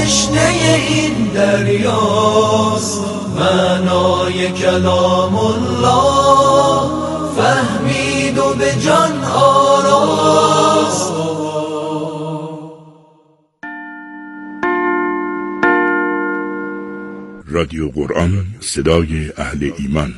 تشنه این دریاست، معنای کلام الله فهمید و به جان آراست. رادیو قرآن، صدای اهل ایمان.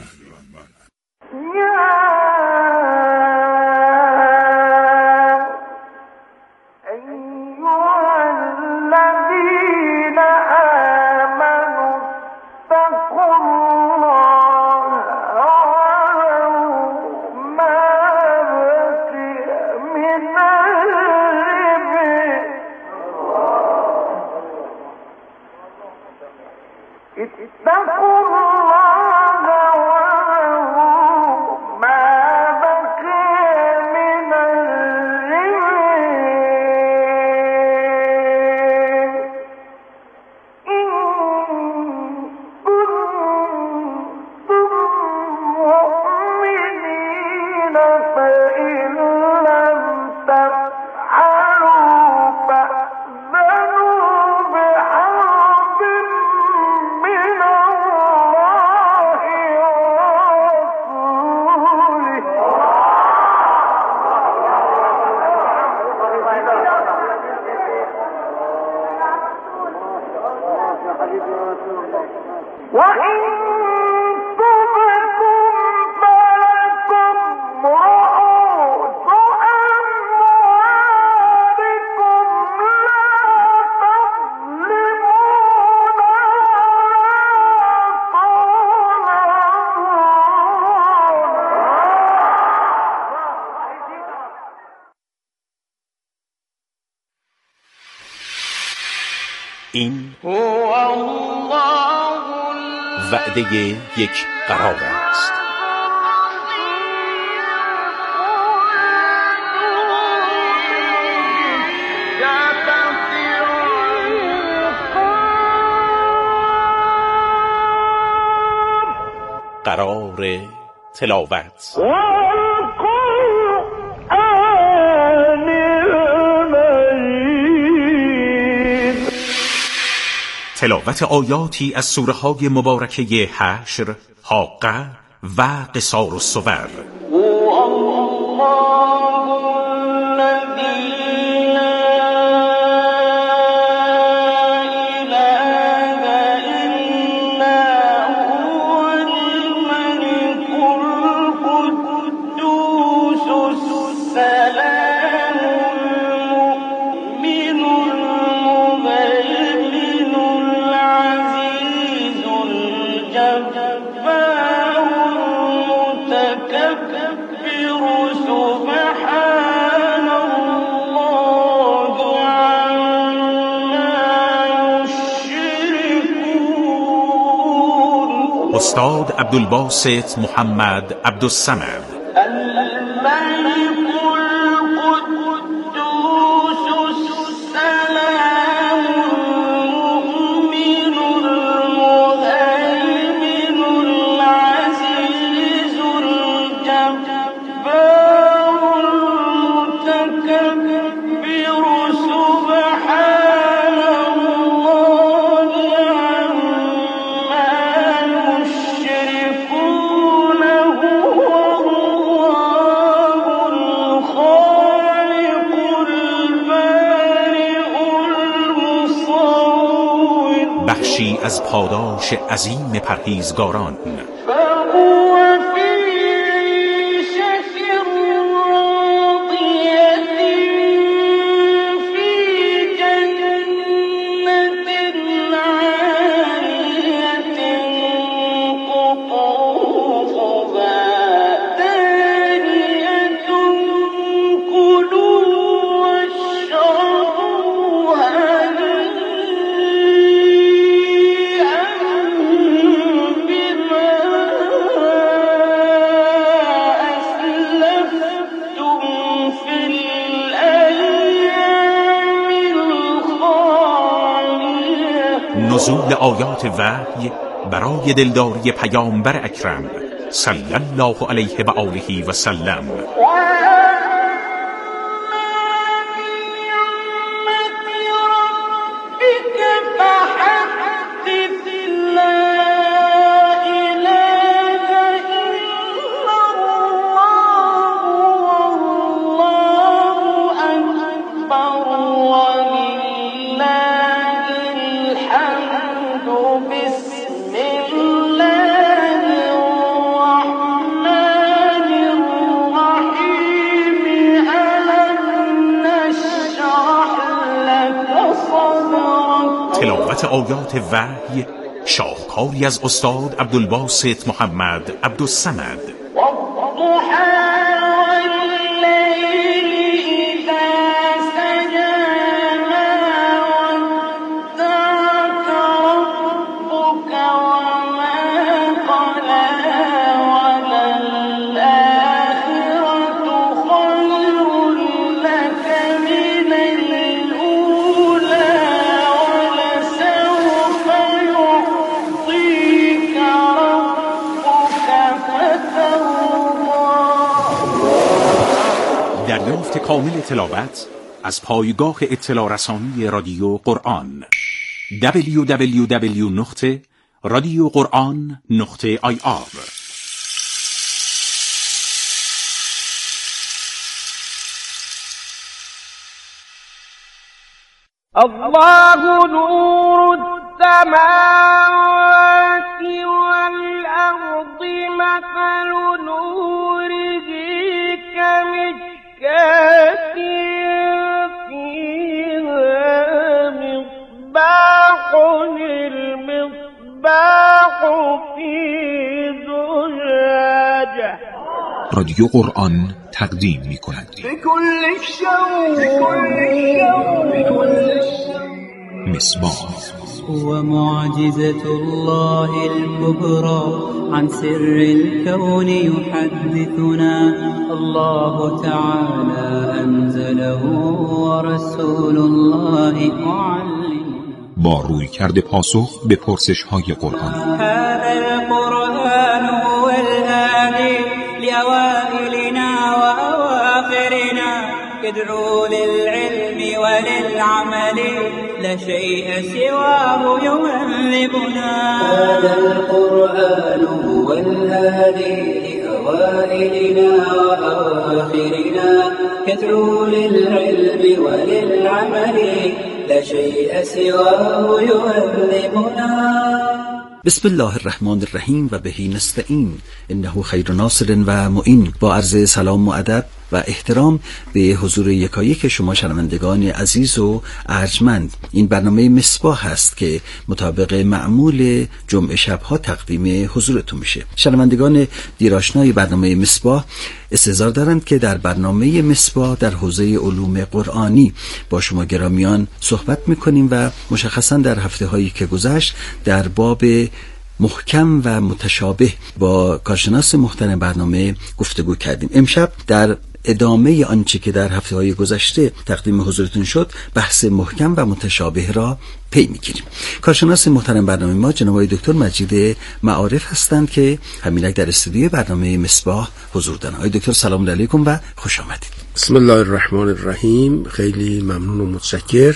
این وعده یک قرار است. قرار تلاوت. تلاوت آیاتی از سوره های مبارکه حشر، حاقه و قصار الصور. استاد عبدالباسط محمد عبدالصمد. بخشی از پاداش عظیم پرهیزگاران. نزول آیات وحی برای دلداری پیامبر اکرم صلی الله علیه و آله و سلم. ربك تلاوت آیات وحی شاهکاری از استاد عبدالباسط محمد عبدالصمد. دریافت کامل تلاوت از پایگاه اطلاع رسانی رادیو قرآن www.radioquran.ir. الله نور السماوات والأرض مثل نوره كمشكاة فيها مصباح، المصباح في زجاجة. رادیو قرآن تقدیم می‌کند بكل الشوق مصباح هو معجزة الله الكبرى، عن سر الكون يحدثنا. الله تعالى أنزله ورسول الله معلمنا. با رویکرد پاسخ به پرسش‌های قرآن. هذا القرآن هو الهادي لأوائلنا وأواخرنا، يدعو للعلم وللعمل، لا شيء سواه يهذبنا. هذا القرآن هو الهادي لأوائلنا وأواخرنا، يدعو للعلم وللعمل، لا شيء سواه يهذبنا. بسم الله الرحمن الرحیم و بهی نستعین انه خیر ناصر و معین. با عرض سلام و ادب و احترام به حضور یکایک شما شنوندگان عزیز و ارجمند، این برنامه مصباح هست که مطابق معمول جمعه شبها تقدیم حضورتون میشه. شنوندگان دیرآشنای برنامه مصباح استحضار دارند که در برنامه مصباح در حوزه علوم قرآنی با شما گرامیان صحبت میکنیم و مشخصا در هفته هایی که گذشت در باب محکم و متشابه با کارشناس محترم برنامه گفتگو کردیم. امشب در ادامه آنچه که در هفته‌های گذشته تقدیم حضورتون شد، بحث محکم و متشابه را پی می‌گیریم. کارشناس محترم برنامه ما جناب آقای دکتر مجید معارف هستند که همینک در استودیوی برنامه مصباح حضور دارند. آقای دکتر سلام علیکم و خوش آمدید. بسم الله الرحمن الرحیم. خیلی ممنون و متشکر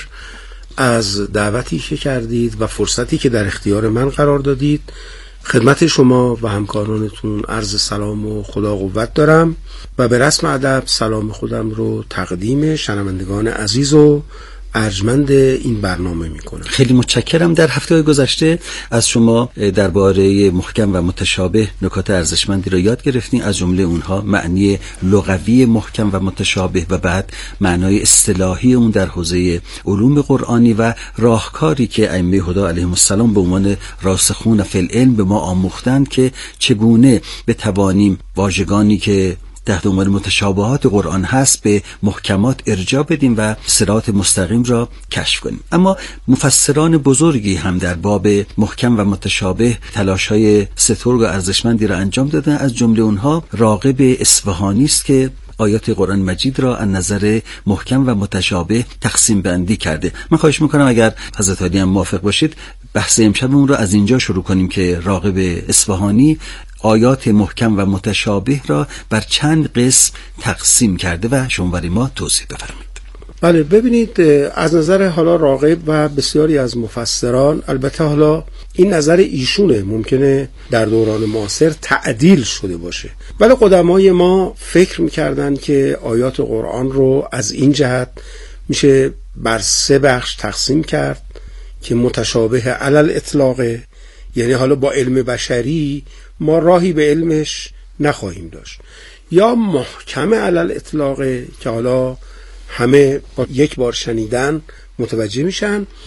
از دعوتی که کردید و فرصتی که در اختیار من قرار دادید. خدمت شما و همکارانتون عرض سلام و خدا قوت دارم و به رسم ادب سلام خودم رو تقدیم شنوندگان عزیز و ارجمند این برنامه میکنم. خیلی متشکرم. در هفته گذشته از شما درباره محکم و متشابه نکات ارزشمندی را یاد گرفتیم، از جمله اونها معنی لغوی محکم و متشابه و بعد معنای اصطلاحی اون در حوزه علوم قرآنی و راهکاری که ائمه هدی علیهم السلام به عنوان راسخون فی العلم به ما آموختند که چگونه بتوانیم واژگانی که تحت عنوان متشابهات قرآن هست به محکمات ارجاع بدیم و صراط مستقیم را کشف کنیم. اما مفسران بزرگی هم در باب محکم و متشابه تلاش‌های سترگ و ارزشمندی را انجام دادن. از جمله اونها راغب اصفهانی است که آیات قرآن مجید را از نظر محکم و متشابه تقسیم بندی کرده. من خواهش میکنم اگر حضرت عالی هم موافق باشید بحث امشبمون را از اینجا شروع کنیم که راغب اصفهانی آیات محکم و متشابه را بر چند قسم تقسیم کرده و شما برای ما توضیح بفرمایید. بله، ببینید از نظر حالا راغب و بسیاری از مفسران، البته حالا این نظر ایشونه، ممکنه در دوران معاصر تعدیل شده باشه، ولی قدمای ما فکر میکردن که آیات قرآن رو از این جهت میشه بر 3 بخش تقسیم کرد که متشابه علل اطلاقه، یعنی حالا با علم بشری ما راهی به علمش نخواهیم داشت، یا محکم علل اطلاقه که حالا همه با یک بار شنیدن متوجه میشن،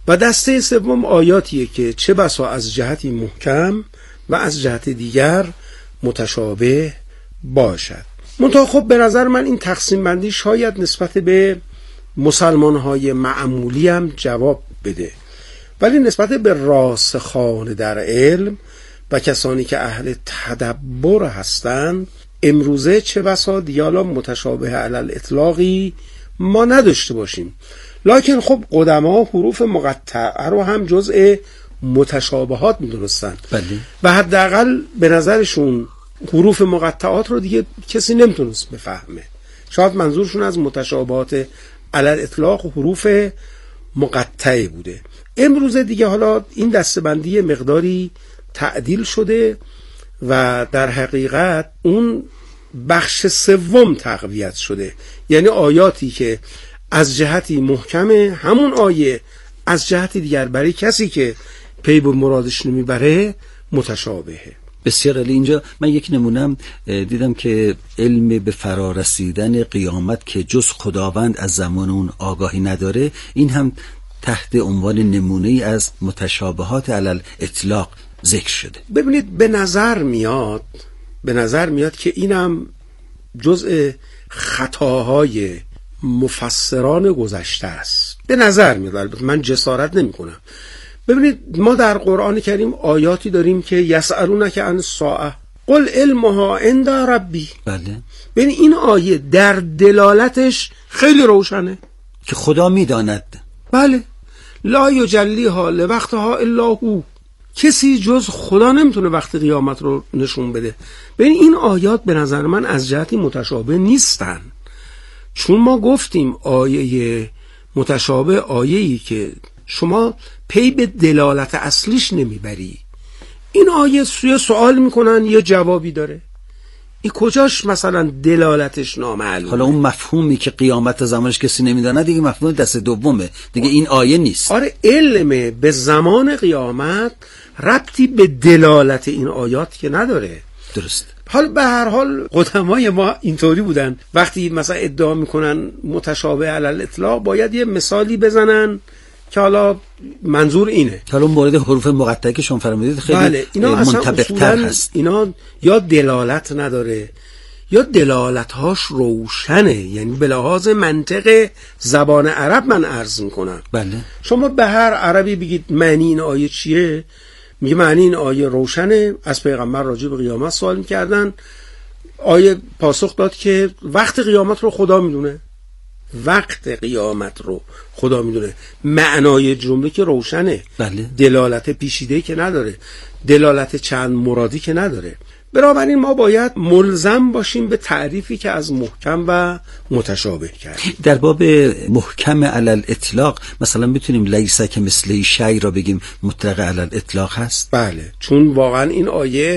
و دسته سوم آیاتیه که چه بسا از جهتی محکم و از جهت دیگر متشابه باشد. منتها خب به نظر من این تقسیم بندی شاید نسبت به مسلمان‌های معمولی هم جواب بده، ولی نسبت به راسخان در علم و کسانی که اهل تدبر هستند امروزه چه بسا دیالا متشابه علی الاطلاقی ما نداشته باشیم، لکن خب قدما حروف مقطعه رو هم جزء متشابهات می‌دونستن و حداقل به نظرشون حروف مقطعات رو دیگه کسی نمیتونست بفهمه. شاید منظورشون از متشابهات علی الاطلاق حروف مقطعه بوده. امروز دیگه حالا این دسته‌بندی مقداری تعدیل شده و در حقیقت اون بخش سوم تقویت شده، یعنی آیاتی که از جهتی محکمه همون آیه از جهتی دیگر برای کسی که پی به مرادش نمیبره متشابهه. بسیار عالی. اینجا من یک نمونم دیدم که علم به فرارسیدن قیامت که جز خداوند از زمان اون آگاهی نداره، این هم تحت عنوان نمونه‌ای از متشابهات علی الاطلاق ذکر شده. ببینید به نظر میاد که اینم جزء خطاهای مفسران گذشته است. به نظر میاد، البته من جسارت نمی کنم. ببینید ما در قرآن کریم آیاتی داریم که یسألونک عن الساعة قل علمها عند ربی. بله. ببین این آیه در دلالتش خیلی روشنه که خدا میداند. بله. لا یجلیها لوقتها الا هو. کسی جز خدا نمیتونه وقت قیامت رو نشون بده. ببین این آیات به نظر من از جهتی متشابه نیستن، چون ما گفتیم آیه متشابه آیه‌ای که شما پی به دلالت اصلیش نمیبری. این آیه سوال میکنن یه جوابی داره، این کجاش مثلا دلالتش نامعلومه. حالا اون مفهومی که قیامت زمانش کسی نمیدونه دیگه مفهوم دست دومه دیگه، این آیه نیست. آره علم به زمان قیامت ربطی به دلالت این آیات که نداره. درست. حال به هر حال قدمای ما اینطوری بودن، وقتی مثلا ادعا میکنن متشابه علی الاطلاق باید یه مثالی بزنن که حالا منظور اینه. حالا مورد حروف مقطعه که شما فرمودید خیلی بله. اینا منطبق‌تر هست. اینا یا دلالت نداره یا دلالت‌هاش روشنه، یعنی به لحاظ منطق زبان عرب من عرض میکنم. بله. شما به هر عربی بگید معنی این آیه چیه، میگه معنی این آیه روشنه. از پیغمبر راجع به قیامت سوال میکردن، آیه پاسخ داد که وقت قیامت رو خدا میدونه. وقت قیامت رو خدا میدونه. معنای جمله که روشنه. بله. دلالت پیچیده که نداره، دلالت چند مرادی که نداره. بنابراین ما باید ملزم باشیم به تعریفی که از محکم و متشابه کردیم. در باب محکم علی الاطلاق مثلا میتونیم لیس کمثله شیء را بگیم مطلق علی الاطلاق هست؟ بله، چون واقعا این آیه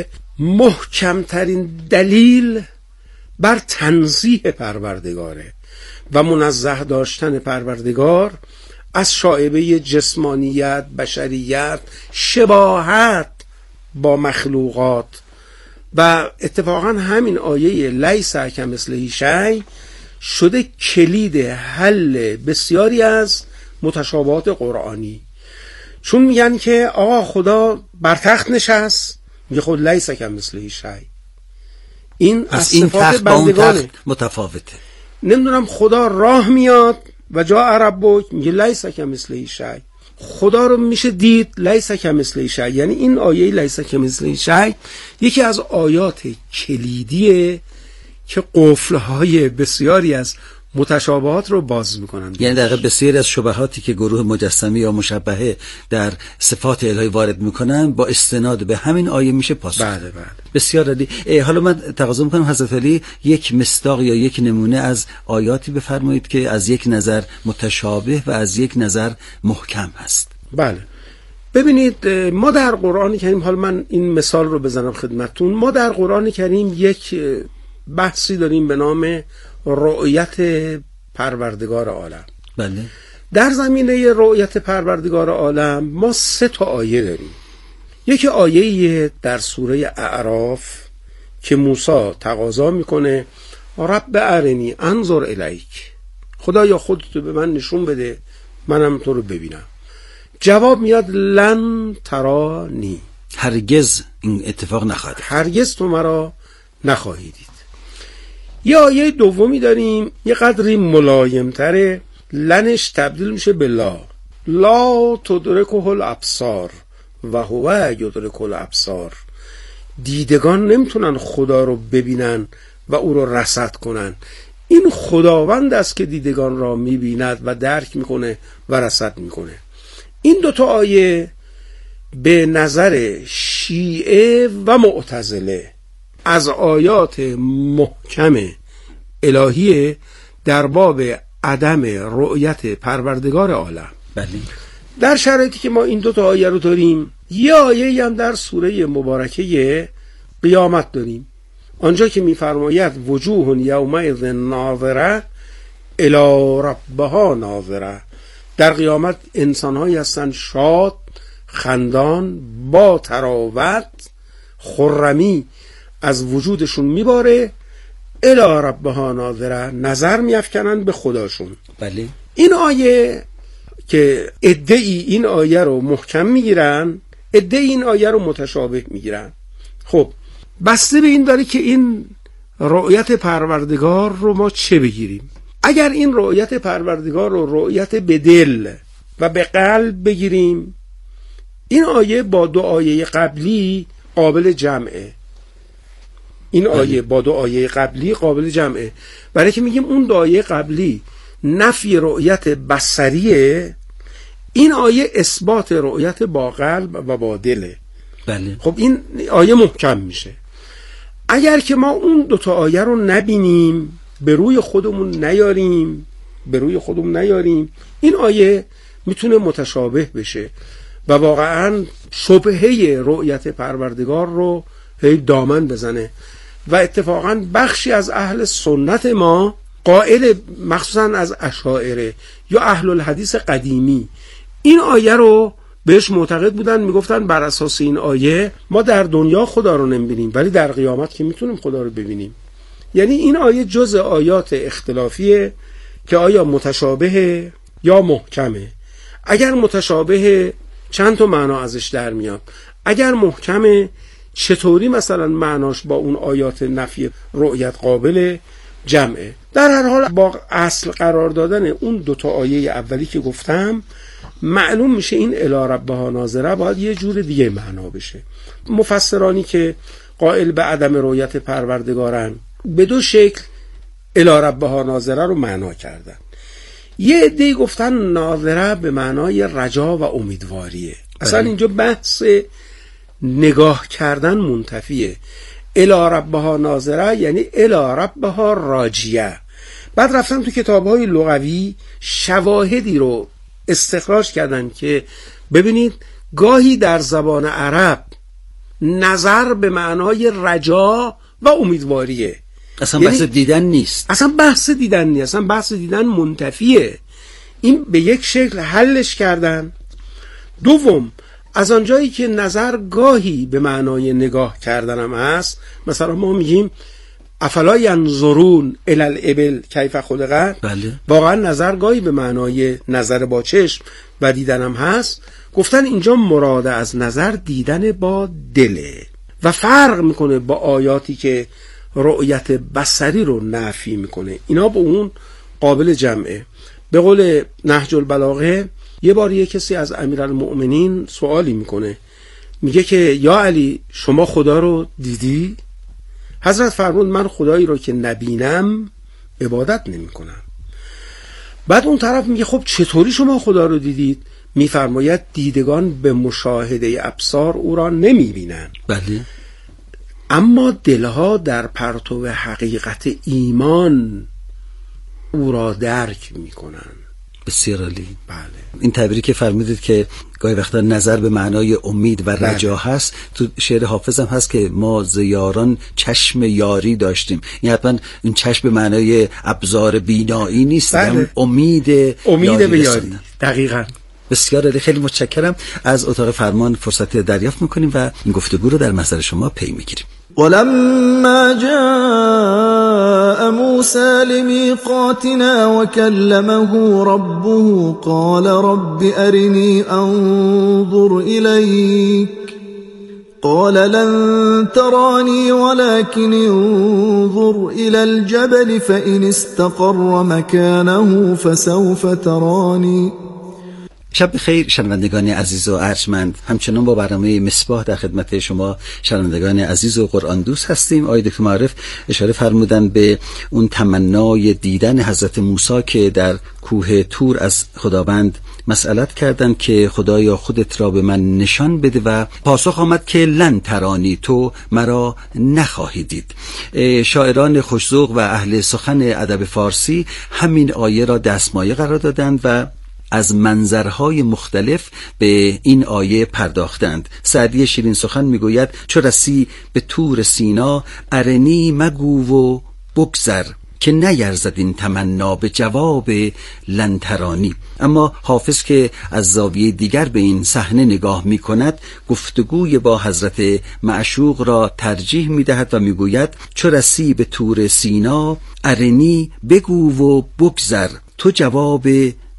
محکمترین دلیل بر تنزیه پروردگاره و منزه داشتن پروردگار از شائبه جسمانیت، بشریت، شباهت با مخلوقات. و اتفاقا همین آیه لیس کمثله شیء شده کلید حل بسیاری از متشابهات قرآنی، چون میگن که آقا خدا بر تخت نشست، میگه خود لیس کمثله شیء. این از صفات بندگانه، متفاوته. نمیدونم خدا راه میاد و جاء ربک، میگه لیس کمثله شیء. خدا رو میشه دید، لیس کمثله شیء. یعنی این آیه لیس کمثله شیء یکی از آیات کلیدیه که قفل‌های بسیاری از متشابهات رو باز میکنن. یعنی در واقع بسیاری از شبهاتی که گروه مجسمی یا مشبهه در صفات الهی وارد میکنن با استناد به همین آیه میشه پاسخ. بله. بسیار عالی. حالا من تقاضا میکنم حضرت علی یک مصداق یا یک نمونه از آیاتی بفرمایید که از یک نظر متشابه و از یک نظر محکم هست. بله. ببینید ما در قرآن کریم، حالا من این مثال رو بزنم خدمتتون، ما در قرآن کریم یک بحثی داریم به نام رؤیت پروردگار عالم. بله. در زمینه رؤیت پروردگار عالم ما 3 آیه داریم. یکی آیه در سوره اعراف که موسی تقاضا میکنه رب ارنی انظر الیک، خدایا خودتو به من نشون بده منم تو رو ببینم. جواب میاد لن ترانی، هرگز این اتفاق نخواهد، هرگز تو مرا نخواهی دید. یه آیه دومی داریم یه قدری ملایمتره، لنش تبدیل میشه به لا. لا تدرکه الابصار و هو یدرک الابصار. دیدگان نمیتونن خدا رو ببینن و او رو رصد کنن. این خداوند است که دیدگان را میبیند و درک میکنه و رصد میکنه. این دوتا آیه به نظر شیعه و معتزله از آیات محکم الهیه در باب عدم رؤیت پروردگار عالم. بله. در شرایطی که ما این دوتا آیه رو داریم، یه آیه هم در سوره مبارکه قیامت داریم، آنجا که میفرماید وجوه یومئذ ناظره الی ربها ناظره. در قیامت انسان‌هایی هستند شاد، خندان، با تراوت، خرمی از وجودشون میباره، الی ربها ناظره، نظر میافکنن به خداشون. بله. این آیه که عده‌ای این آیه رو محکم میگیرن، عده‌ای این آیه رو متشابه میگیرن. خب بسته به این داره که این رؤیت پروردگار رو ما چه بگیریم. اگر این رؤیت پروردگار رو رؤیت به دل و به قلب بگیریم، این آیه با دو آیه قبلی قابل جمعه. این آیه با دو آیه قبلی قابل جمعه، برای که میگیم اون دو آیه قبلی نفی رؤیت بصریه، این آیه اثبات رؤیت با قلب و با دله. بله. خب این آیه محکم میشه. اگر که ما اون دوتا آیه رو نبینیم، به روی خودمون نیاریم، این آیه میتونه متشابه بشه و واقعا شبهه رؤیت پروردگار رو هی دامن بزنه. و اتفاقا بخشی از اهل سنت ما قائل، مخصوصا از اشاعره یا اهل الحدیث قدیمی، این آیه رو بهش معتقد بودن، میگفتن بر اساس این آیه ما در دنیا خدا رو نمیبینیم ولی در قیامت که میتونیم خدا رو ببینیم. یعنی این آیه جز آیات اختلافیه که آیا متشابه یا محکمه. اگر متشابه چند تا معنا ازش در میاد، اگر محکمه چطوری مثلا معناش با اون آیات نفی رؤیت قابل جمعه. در هر حال با اصل قرار دادن اون دوتا آیه اولی که گفتم معلوم میشه این الی ربها ناظره باید یه جور دیگه معنا بشه. مفسرانی که قائل به عدم رؤیت پروردگارن به دو شکل الی ربها ناظره رو معنا کردن. یه عده‌ای گفتن ناظره به معنای رجا و امیدواریه. اصلا اینجا بحث نگاه کردن منتفیه. الی ربها ناظره یعنی الی ربها راجیه. بعد رفتن تو کتاب‌های لغوی شواهدی رو استخراج کردن که ببینید گاهی در زبان عرب نظر به معنای رجا و امیدواریه، اصلا بحث دیدن نیست، اصلا بحث دیدن منتفیه. این به یک شکل حلش کردن. دوم، از آنجایی که نظر گاهی به معنای نگاه کردن هم هست، مثلا ما میگیم افلا ینظرون الی الابل کیف خلقت، بله. واقعا نظر گاهی به معنای نظر با چشم و دیدن هم هست. گفتن اینجا مراد از نظر دیدن با دله و فرق میکنه با آیاتی که رؤیت بصری رو نفی میکنه. اینا با اون قابل جمعه. به قول نهج البلاغه یه بار یه کسی از امیرالمؤمنین سوالی میکنه، میگه که یا علی شما خدا رو دیدی؟ حضرت فرمود من خدایی رو که نبینم عبادت نمی کنم. بعد اون طرف میگه خب چطوری شما خدا رو دیدید؟ میفرماید دیدگان به مشاهده ابصار او را نمی بینن، بله، اما دلها در پرتو حقیقت ایمان او را درک می کنن. بسیار عالی. بله. این تعبیری که فرمودید که گاهی وقتا نظر به معنای امید و رجا هست، تو شعر حافظ هم هست که ما ز یاران چشم یاری داشتیم. این حتما این چشم به معنای ابزار بینایی نیست، بله. امید به یاری. دقیقاً. بسیار عالی. خیلی متشکرم. از اتاق فرمان فرصت دریافت میکنیم و این گفتگو رو در محضر شما پی میگیریم. ولما جاء وجاء موسى لميقاتنا وكلمه ربه قال رب أرني أنظر إليك قال لن تراني ولكن انظر إلى الجبل فإن استقر مكانه فسوف تراني. شب خیر شنوندگان عزیز و ارجمند، همچنان با برنامه مصباح در خدمت شما شنوندگان عزیز و قرآن دوست هستیم. آقای دکتر معرف اشاره فرمودن به اون تمنای دیدن حضرت موسی که در کوه طور از خداوند مسئلت کردند که خدایا خودت را به من نشان بده و پاسخ آمد که لن ترانی، تو مرا نخواهی دید. شاعران خوش‌ذوق و اهل سخن ادب فارسی همین آیه را دستمایه قرار دادند و از منظرهای مختلف به این آیه پرداختند. سعدی شیرین سخن میگوید چو رسی به طور سینا ارنی مگو و بگذر که نیرزد این تمنا به جواب لن ترانی. اما حافظ که از زاویه دیگر به این صحنه نگاه می کند گفتگوی با حضرت معشوق را ترجیح می دهد و می گوید چو رسی به طور سینا ارنی بگو و بگذر تو جواب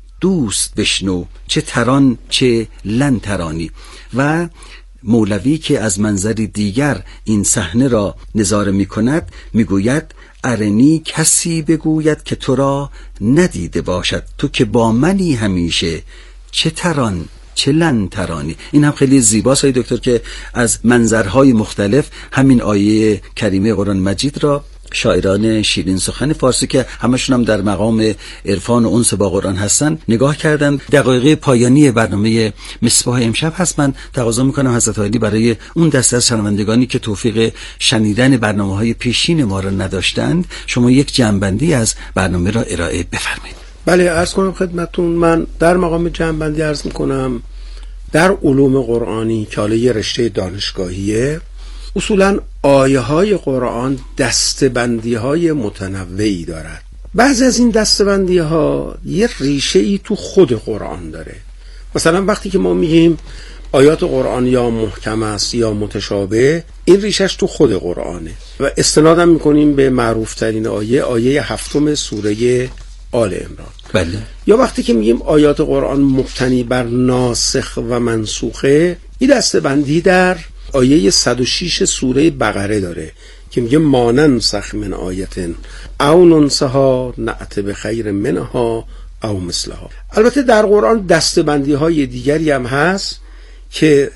دوست بشنو چه تران چه لن ترانی. و مولوی که از منظری دیگر این صحنه را نظاره می کند می گوید ارنی کسی بگوید که تو را ندیده باشد، تو که با منی همیشه چه تران چه لن ترانی. این هم خیلی زیباست های دکتر که از منظرهای مختلف همین آیه کریمه قرآن مجید را شاعران شیرین سخن فارسی که همشون هم در مقام عرفان و انس با قرآن هستن نگاه کردن. دقایق پایانی برنامه مصباح امشب هست. من تقاضا میکنم حضرت عالی برای اون دسته از شنوندگانی که توفیق شنیدن برنامه‌های پیشین ما را نداشتند شما یک جمع‌بندی از برنامه را ارائه بفرمایید. بله، عرض کنم خدمتتون، من در مقام جمع‌بندی عرض میکنم در علوم قرآنی که حالا یه رشته دانشگاهیه، اصولاً آیه های قرآن دستبندی های متنوعی دارد. بعضی از این دستبندی ها یه ریشه ای تو خود قرآن داره. مثلا وقتی که ما میگیم آیات قرآن یا محکم است یا متشابه، این ریشش تو خود قرآنه و استنادم میکنیم به معروف ترین آیه 7 سوره آل عمران. بله. یا وقتی که میگیم آیات قرآن مبتنی بر ناسخ و منسوخه، این دستبندی در آیه 106 سوره بقره داره که میگه ما ننسخ من آیتن او ننسها نأت بخیر منها او مثلها. البته در قرآن دستبندی های دیگری هم هست که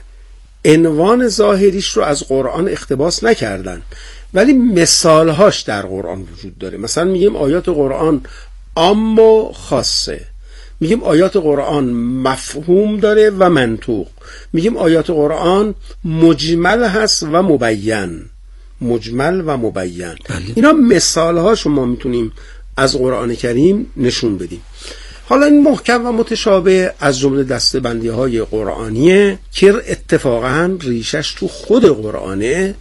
عنوان ظاهریش رو از قرآن اقتباس نکردن ولی مثالهاش در قرآن وجود داره. مثلا میگیم آیات قرآن عام و خاصه، میگیم آیات قرآن مفهوم داره و منطوق، میگیم آیات قرآن مجمل هست و مبین، مجمل و مبین. اینا مثال ها شما میتونیم از قرآن کریم نشون بدیم. حالا این محکم و متشابه از جمله دسته‌بندی های قرآنیه که اتفاقا ریشش تو خود قرآنه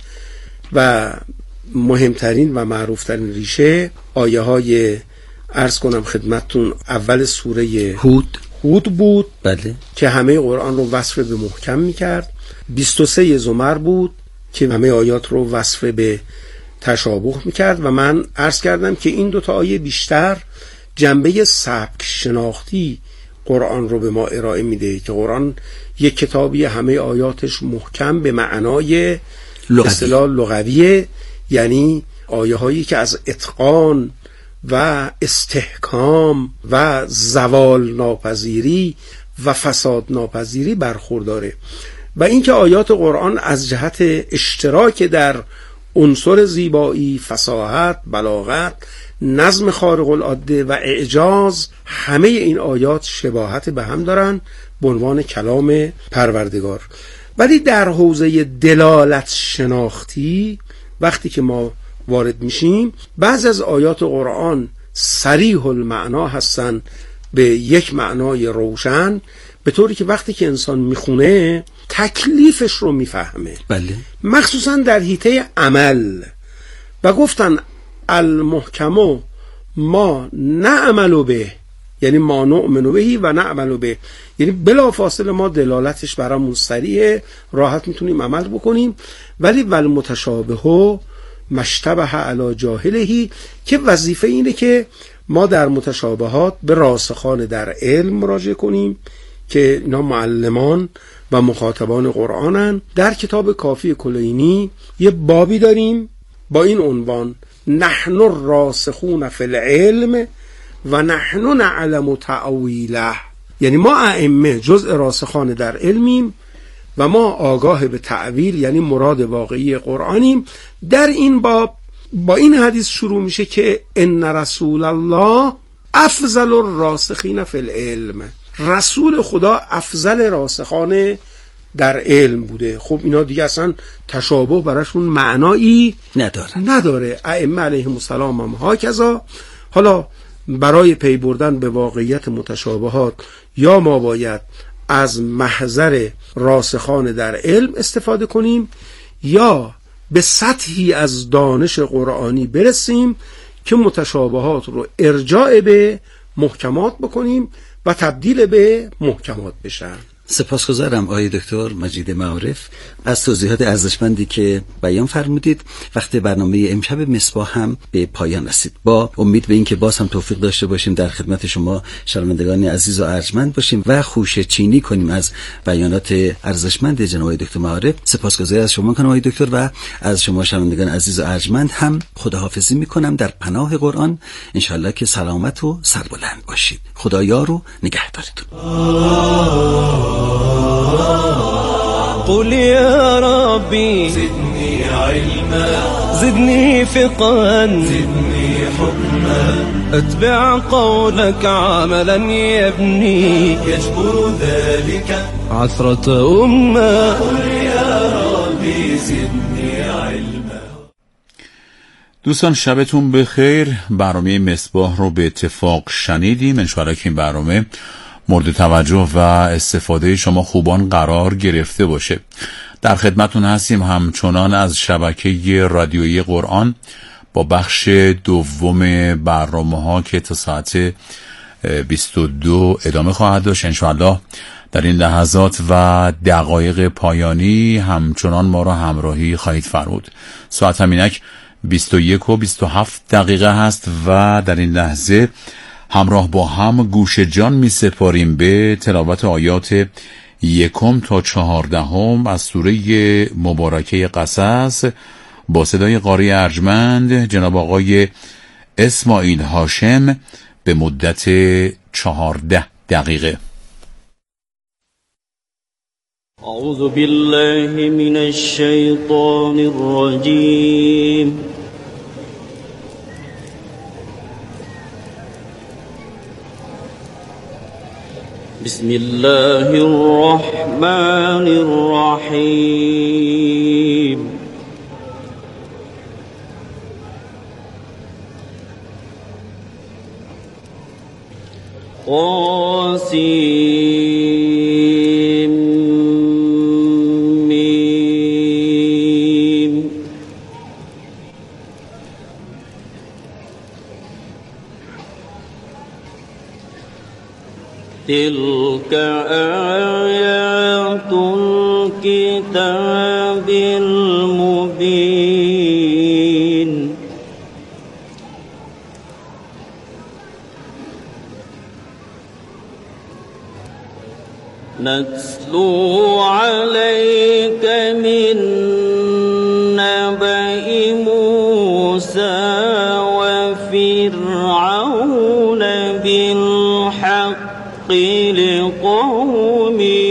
و مهمترین و معروفترین ریشه آیه های عرض کنم خدمتتون اول سوره هود بود. بله. که همه قرآن رو وصف به محکم میکرد. 23 زمر بود که همه آیات رو وصف به تشابه میکرد و من عرض کردم که این دوتا آیه بیشتر جنبه سبک شناختی قرآن رو به ما ارائه میده که قرآن یک کتابی همه آیاتش محکم به معنای اصطلاح لغویه، یعنی آیه هایی که از اتقان و استحکام و زوال ناپذیری و فساد ناپذیری برخورداره. و اینکه آیات قرآن از جهت اشتراک در عنصر زیبایی، فصاحت، بلاغت، نظم خارق العاده و اعجاز، همه این آیات شباهت به هم دارن به عنوان کلام پروردگار. ولی در حوزه دلالت شناختی وقتی که ما وارد میشیم، بعض از آیات قرآن صریح المعنا هستن به یک معنای روشن، به طوری که وقتی که انسان میخونه تکلیفش رو میفهمه. بله. مخصوصا در حیطه عمل. و گفتن المحکم ما نعمل به، یعنی ما نؤمن بهی و نعمل به، یعنی بلافاصله ما دلالتش برامون صریحه، راحت میتونیم عمل بکنیم. ولی والمتشابه مشتبه علی جاهله، که وظیفه اینه که ما در متشابهات به راسخان در علم مراجعه کنیم که اینا معلمان و مخاطبان قرآنن. در کتاب کافی کلینی یه بابی داریم با این عنوان: نحن الراسخون فی العلم و نحن نعلم تأویله، یعنی ما ائمه جزء راسخان در علمیم و ما آگاه به تعویل یعنی مراد واقعی قرآنیم. در این باب با این حدیث شروع میشه که ان رسول الله افضل الراسخین فی العلم، رسول خدا افضل راسخان در علم بوده. خب اینا دیگه اصلا تشابه براشون معنایی نداره. ائمه علیهم السلام هم هاکذا. حالا برای پی بردن به واقعیت متشابهات یا ما باید از محضر راسخان در علم استفاده کنیم یا به سطحی از دانش قرآنی برسیم که متشابهات رو ارجاع به محکمات بکنیم و تبدیل به محکمات بشن. سپاسگزارم آقای دکتر مجید معارف از توضیحات ارزشمندی که بیان فرمودید. وقت برنامه امشب مصباح هم به پایان رسید. با امید به این که باز هم توفیق داشته باشیم در خدمت شما شنوندگان عزیز و ارجمند باشیم و خوشه چینی کنیم از بیانات ارزشمند جناب آقای دکتر معارف. سپاسگزار از شما کنم آقای دکتر و از شما شنوندگان عزیز و ارجمند هم خداحافظی میکنم در پناه قرآن. انشالله که سلامت و سربلند باشید. خدایا رو نگهدارتون. قل يا ربي زدني علما زدني فقها زدني حكما اتبع قولك عملا يبني يجبر ذلك عثرة أمة قل يا ربي زدني علما. دوستان شبتون بخیر. برنامه مصباح رو به اتفاق شنیدیم. انشاءالله که این برنامه مورد توجه و استفاده شما خوبان قرار گرفته باشه. در خدمتون هستیم همچنان از شبکه رادیویی قرآن با بخش دوم برنامه‌ها که تا ساعت 22 ادامه خواهد داشت. انشاءالله در این لحظات و دقایق پایانی همچنان ما را همراهی خواهید فرمود. ساعت همینک 21 و 27 دقیقه هست و در این لحظه همراه با هم گوش جان می سپاریم به تلاوت آیات 1 تا 14 از سوره مبارکه قصص با صدای قاری ارجمند جناب آقای اسماعیل هاشم به مدت 14 دقیقه. اعوذ بالله من الشیطان الرجیم. بسم الله الرحمن الرحیم. قاسم میم. تلك آیات الكتاب المبین. نتلو عليك من نبأ موسى وفرعون بالحق لقوم